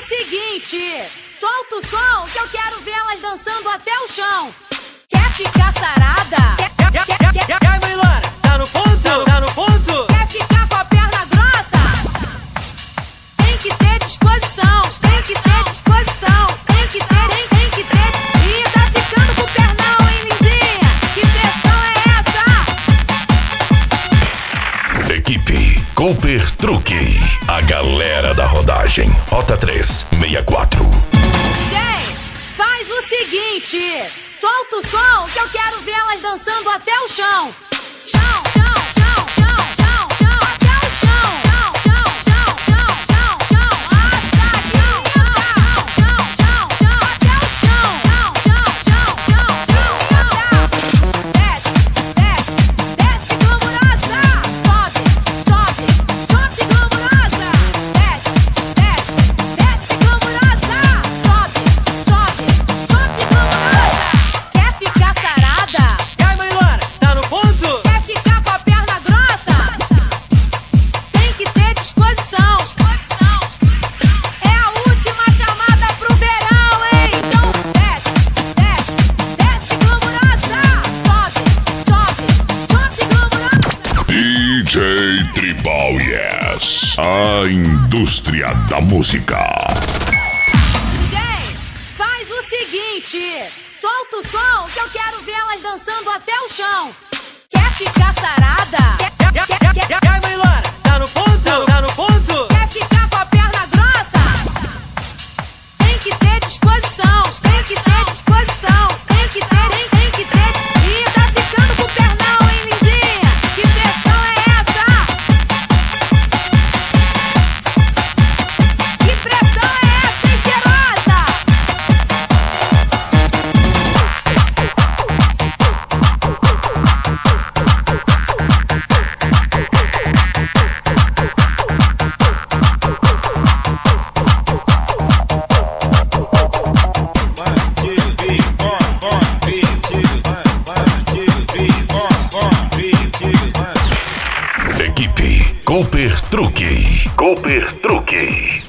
seguinte, solta o som que eu quero ver elas dançando até o chão. Quer ficar sarada? Quer, mãe Laura? Tá no ponto? Tá no ponto? Quer ficar com a perna grossa? Tem que ter disposição. Tem que ter disposição. Tem que ter. Ih, tá ficando com o pernão, hein, lindinha? Que pressão é essa? Equipe Cooper Truque. A galera da rodagem. Rota 364. DJ, faz o seguinte, solta o som que eu quero ver elas dançando até o chão. Chão, chão, chão, chão, chão, chão, até o chão. Chão, chão, chão, chão, chão, chão, chão, chão, chão, até o chão. Chão, chão, chão, chão, chão, chão. Desce, desce, desce glamurosa. Sobe, sobe, sobe glamurosa. Desce, desce, desce glamurosa. Sobe, sobe, sobe glamurosa. Quer ficar sarada? Quer, mãe Laura? Tá no ponto? Quer ficar com a perna grossa? Tem que ter disposição. É a última chamada pro verão, hein? Então desce, desce, desce glamurosa. Sobe, sobe, sobe glamurosa. DJ Tribal Yes. A indústria da música. DJ, faz o seguinte, solta o som que eu quero ver elas dançando até o chão. Quer ficar sarada? Quer, mãe Laura? Tá no ponto? Tá no ponto? Quer ficar com a perna grossa? Tem que ter disposição. Tem que ter disposição. Tem que ter. Ih, tá ficando com o pernão, hein, lindinha? Que pressão é essa? Que pressão é essa, hein, cheirosa? Equipe Cooper Truque. Cooper Truque.